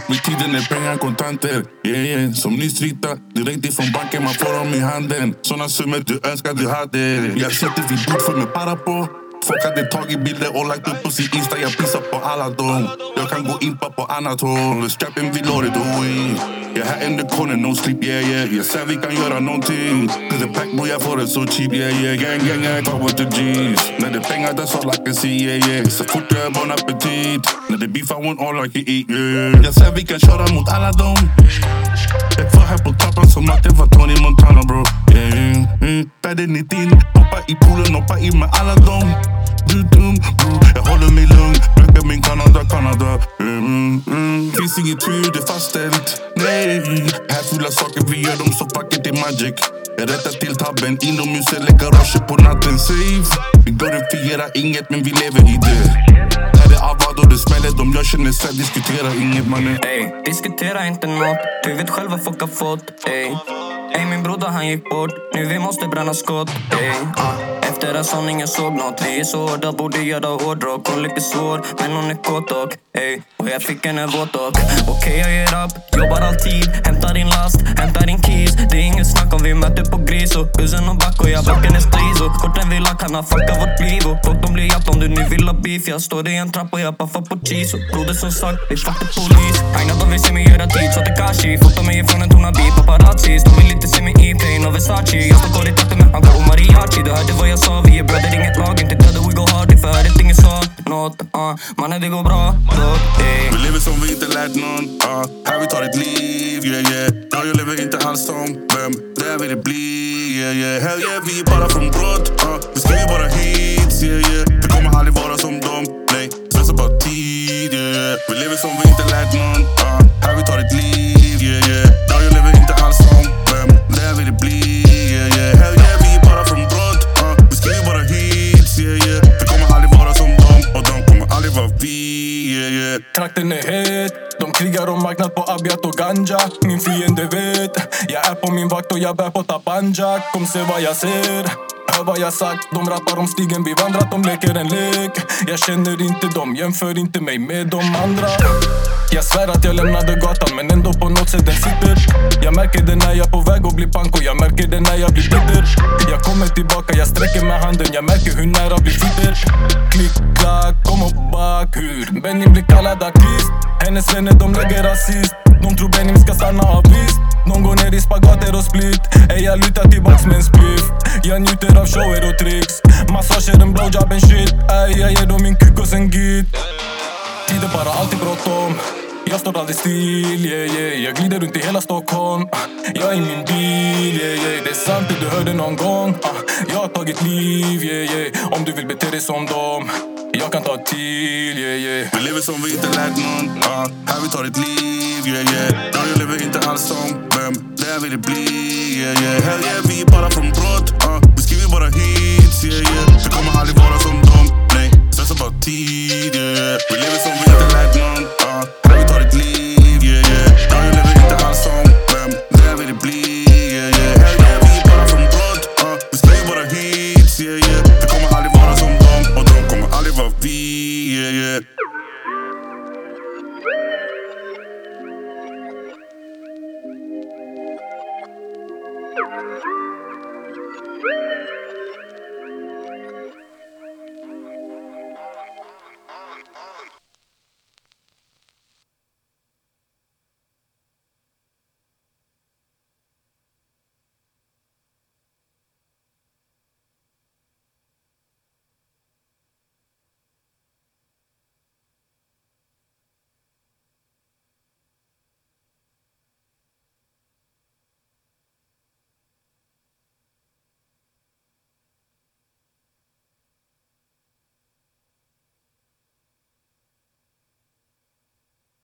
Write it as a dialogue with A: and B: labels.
A: Med tiden är pengar kontanter, yeah, yeah. Som nystrita, direkt ifrån banken, man får dem i handen. Såna summor du önskar du hade. Jag sitter vid bord för med para på. Folk hade tagit bilder och lagt upp på sin Insta. Jag pissar på alla dem. Jag kan gå in på annat håll. Strappen vill ha det då i. Jag här under corner, no sleep, yeah, yeah. Jag säger vi kan göra någonting. Cause the pack boy, jag får det så cheap, yeah, yeah. Gang, gang, gang, fuck with the G's. När det pengar, that's all I can see, yeah, yeah. Så fort jag är bon appetit. När det beef, I want all I can eat, yeah. Jag säger vi kan köra mot alla dem. Jag får här på trappan som att det var Tony Montana, bro. Yeah, yeah. Färdig 19, hoppa i poolen, hoppa in med alla dem. Du dum, bro. Jag håller mig lugn, röker min Kanada. Finns inget tur, det är fastställt. Nej, här fulla saker, vi gör dem så vackert, det är magic. Jag rättar till tabben, inomhus eller garage på natten. Safe, vi glorifierar inget men vi lever i det. Här är Avad och det smäller, de jag känner sig, diskuterar inget mannen.
B: Ey, diskutera inte nåt, du vet själv vad folk har fått. Ey, min broder han gick bort, nu vi måste bränna skott. Efter att sån ingen såg nåt, vi är så hårda, borde göra hårdrock. Hon lite svår, men hon är kåt och och jag fick en våt och okej, jag ger upp, jobbar alltid. Hämtar din last, hämtar din keys. Det är inget snack om vi möter på gris och bussen och back och jag backen är stris. Och korten vill ha, kan ha fucka vårt liv. Och folk de blir japp om du nu vill ha beef. Jag står i en trapp och jag paffar på cheese. Och broder som sagt, vi fuckar polis. Aina de vill se mig göra tid, så till Kashi. Fotar mig ifrån en tonabi, paparazzis. De vill inte se mig i plain och Versace. Jag står kvar i takten med Anka och Mariachi. Du hörde vad jag sa, vi är bröder, inget lag. Inte döda, we go hard, för hörde ingen sa nåt. Mannen det går bra,
A: vi lever som vi inte lärt någon. Här vi tar ett liv, yeah, yeah. Jag lever inte alls som vem där vill det bli, yeah, yeah. Hell yeah, vi är bara från brott. Vi skriver bara hits, yeah, yeah. Vi kommer aldrig vara som dem, nej. Stressar bara tid, yeah, yeah. Vi lever som vi inte lärt någon. Här vi tar ett liv, yeah, yeah. Jag lever inte alls som vem där vill det bli, yeah, yeah. Hell yeah, vi är bara från brott. Vi skriver bara hits, yeah, yeah. Vi kommer aldrig vara som dem och de kommer aldrig vara vi, yeah, yeah.
C: Trakten är het, de krigar om marknad på Abiat och Ganja. Min fiende vet, jag är på min vakt och jag bär på Tapanja. Kom se vad jag ser, hör vad jag sagt. De rappar om stigen vi vandrat, de leker en lek. Jag känner inte dem, jämför inte mig med de andra. Jag svär att jag lämnade gatan men ändå på något sätt den sitter. Jag märker det när jag är på väg att bli pank och jag märker det när jag blir bitter. Jag kommer tillbaka, jag sträcker med handen, jag märker hur nära blir fitter. Klick, klack, kom och back, hur Benim blir kallad artist. Hennes vänner de lägger rasist. De tror Benim ska stanna av visst. De går ner i spagater och split. Jag lutar tillbaks med en spliff. Jag njuter av shower och tricks. Massager, en blowjob, en shit. Jag ger dem min kuk och sen git. Tiden bara alltid bråttom. Jag står aldrig still, yeah, yeah. Jag glider runt i hela Stockholm. Jag är i min bil, yeah, yeah. Det är sant det du hörde någon gång. Jag har tagit liv, yeah, yeah. Om du vill bete dig som dem, jag kan ta till, yeah, yeah.
A: Vi lever som vi inte lärt någon. Här vi tar ett liv, yeah, yeah. Jag lever inte alls som vem där vill det bli, yeah, yeah. Hell yeah, vi är bara från brott. Vi skriver bara hits, yeah, yeah. Vi kommer aldrig vara som dem, nej. Stressar bara tid, yeah. Vi lever som vi inte lärt någon. Här vi tar ett liv, yeah, yeah. Jag lever inte alls som vem där vill det bli, yeah, yeah. Hell yeah, vi är bara från brott. Vi skriver bara hits, yeah, yeah. Vi kommer aldrig vara som dem och de kommer aldrig vara vi, yeah, yeah.